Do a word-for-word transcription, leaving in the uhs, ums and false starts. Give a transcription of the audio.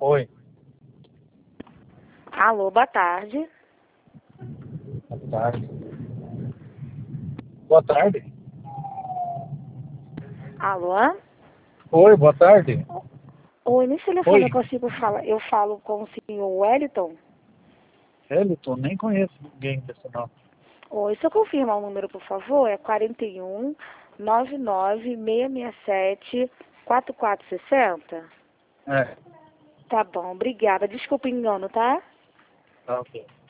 Oi, Alô, boa tarde. boa tarde. Boa tarde. Alô? Oi, boa tarde. Oi, nesse telefone Oi, eu consigo falar, eu falo com o senhor Wellington? Wellington, nem conheço ninguém desse nome. Oi, se eu confirmar o número, por favor, é quarenta e um, nove nove, seis seis sete, quatro quatro seis zero? É, Tá bom, obrigada. Desculpa o engano, tá? tá ok.